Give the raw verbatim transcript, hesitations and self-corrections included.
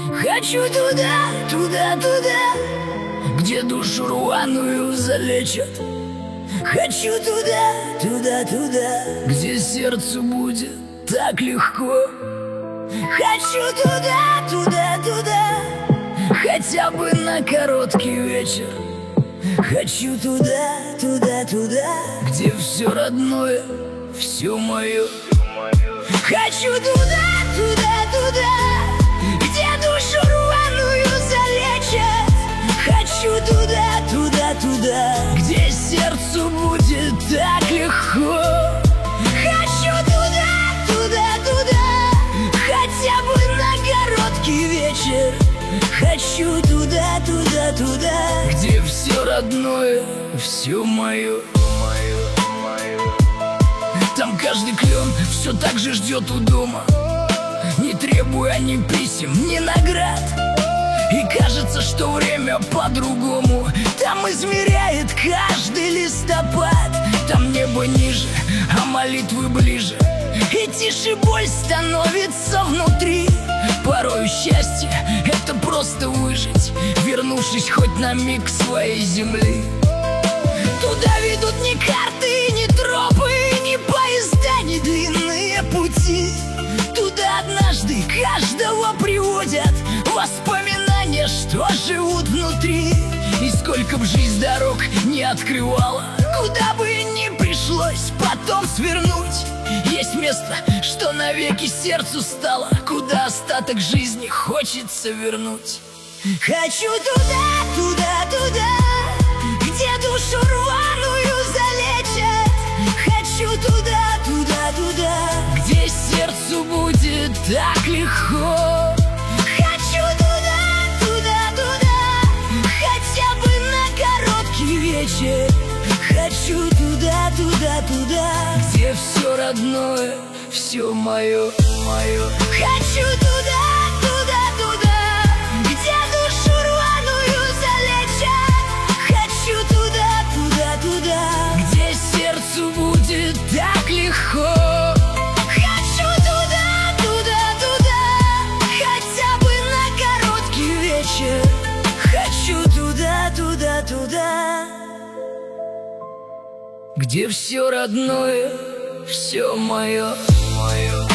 Хочу туда, туда, туда, где душу рваную залечат. Хочу туда, туда, туда, где сердцу будет так легко. Хочу туда, туда, туда, хотя бы на короткий вечер. Хочу туда, туда, туда, где все родное, все мое. Хочу туда, туда, туда, где душу рваную залечат. Хочу туда, туда, туда, где сердцу будет так легко. Хочу туда, туда, туда, хотя бы на короткий вечер. Хочу туда, туда, туда, где все родное, все мое. Там каждый клен все так же ждет у дома, не требуя ни писем, ни наград. И кажется, что время по-другому там измеряет каждый листопад. Там небо ниже, а молитвы ближе, и тише боль становится внутри. Порою счастье — это просто выжить, вернувшись хоть на миг к своей земли. Туда ведут ни карты, ни тропы, ни поезда, ни длинные пути. Туда однажды каждого приводят воспоминания, что живут внутри. И сколько б жизнь дорог не открывала, куда бы ни пришлось потом свернуть, есть место, что навеки сердцу стало, куда остаток жизни хочется вернуть. Хочу туда, туда, туда, где душу рваную залечат. Хочу туда, туда, туда, где сердцу будет так легко. Хочу туда, туда, туда, хотя бы на короткий вечер. Хочу туда, туда, туда, где все родное, все мое, мое. Хочу туда, туда, туда, где душу рваную залечат. Хочу туда, туда, туда, где сердцу будет так легко. Хочу туда, туда, туда, хотя бы на короткий вечер. Хочу туда, туда, туда, где все родное, все мое, мое.